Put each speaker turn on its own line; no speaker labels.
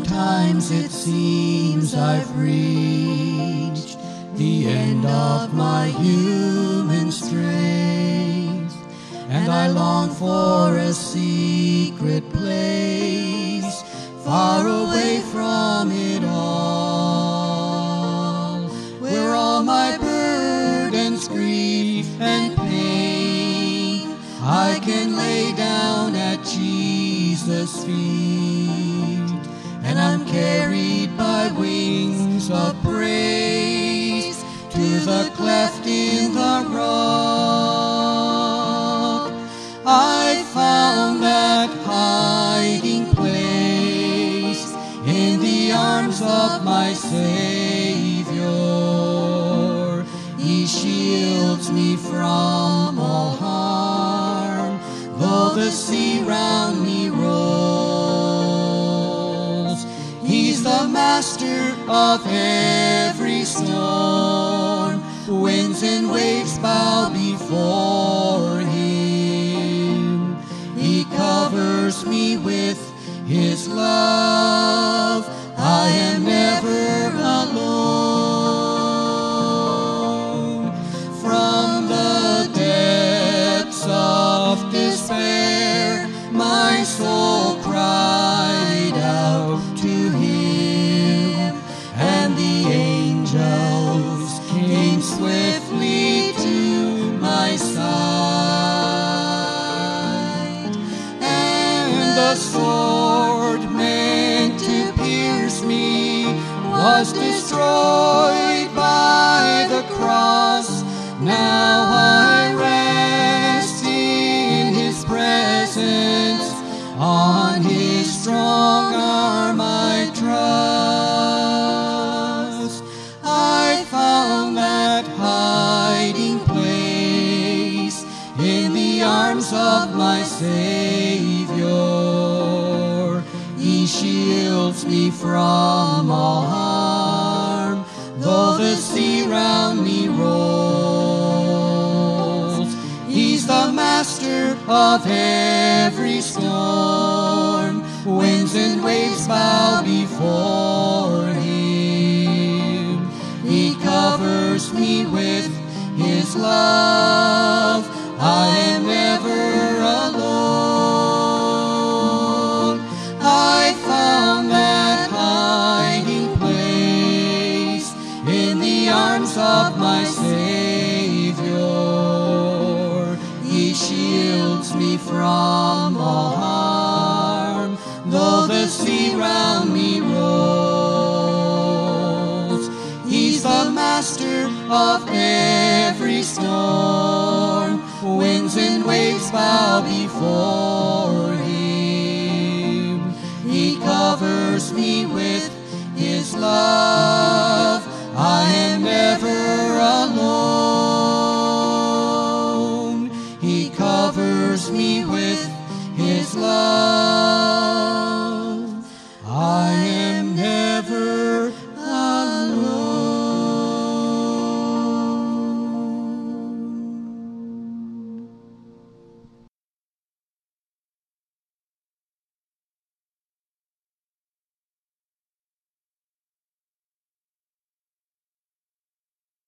Sometimes it seems I've reached the end of my human strength, and I long for a secret place far away from it all, where all my burdens, grief, and pain I can lay down at Jesus' feet, and I'm carried by wings of praise to the cleft in the rock. I found that hiding place in the arms of my Savior. He shields me from all harm, though the sea round me rolls. He's the master of every storm. Winds and waves bow before him. He covers me with his love. I am never alone. From the depths of despair, my soul cried out to him, and the angels came swiftly to my side. And the sword meant to pierce me was destroyed by the cross. Now I rest in his presence, on his strong arm I trust. I found that hiding place in the arms of my Savior. He shields me from all harm, though the sea round me rolls. He's the master of every storm. Winds and waves bow before him. He covers me with his love. I am never alone. I found that hiding place in the arms of my Savior. He shields me from all harm, though the sea round me rolls. He's the master of every storm. Winds and waves bow before him. He covers me with his love.